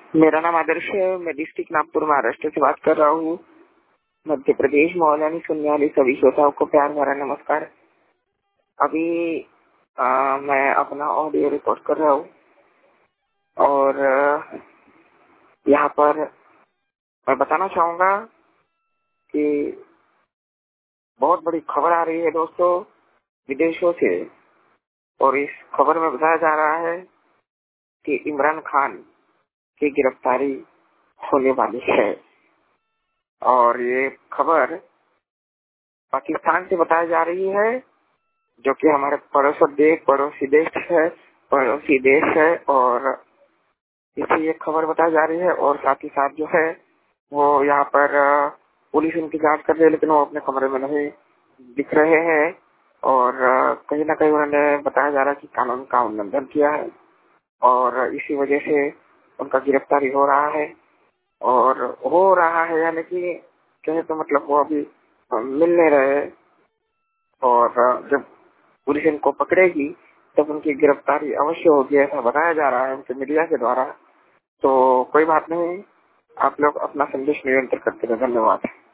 मेरा नाम आदर्श है। मैं डिस्ट्रिक्ट नागपुर महाराष्ट्र से बात कर रहा हूँ। मध्य प्रदेश मौलानी सुनने वाली सभी श्रोताओं को प्यार भरा नमस्कार। अभी मैं अपना ऑडियो रिकॉर्ड कर रहा हूँ और यहाँ पर मैं बताना चाहूँगा कि बहुत बड़ी खबर आ रही है दोस्तों विदेशों से। और इस खबर में बताया जा रहा है कि इमरान खान की गिरफ्तारी होने वाली है। और ये खबर पाकिस्तान से बताई जा रही है, जो कि हमारे पड़ोसी देश है। और इसे ये खबर बताई जा रही है। और साथ ही साथ जो है वो यहाँ पर पुलिस इनकी जांच कर रही है, लेकिन वो अपने कमरे में नहीं दिख रहे हैं। और कहीं ना कहीं उन्होंने बताया जा रहा है कि कानून का उल्लंघन किया है और इसी वजह से उनका गिरफ्तारी हो रहा है। और हो रहा है यानी कि कहे तो मतलब वो अभी मिल नहीं रहे। और जब पुलिस इनको पकड़ेगी तब उनकी गिरफ्तारी अवश्य होगी, ऐसा बताया जा रहा है उनके मीडिया के द्वारा। तो कोई बात नहीं, आप लोग अपना संदेश निरंतर करते रहे। धन्यवाद।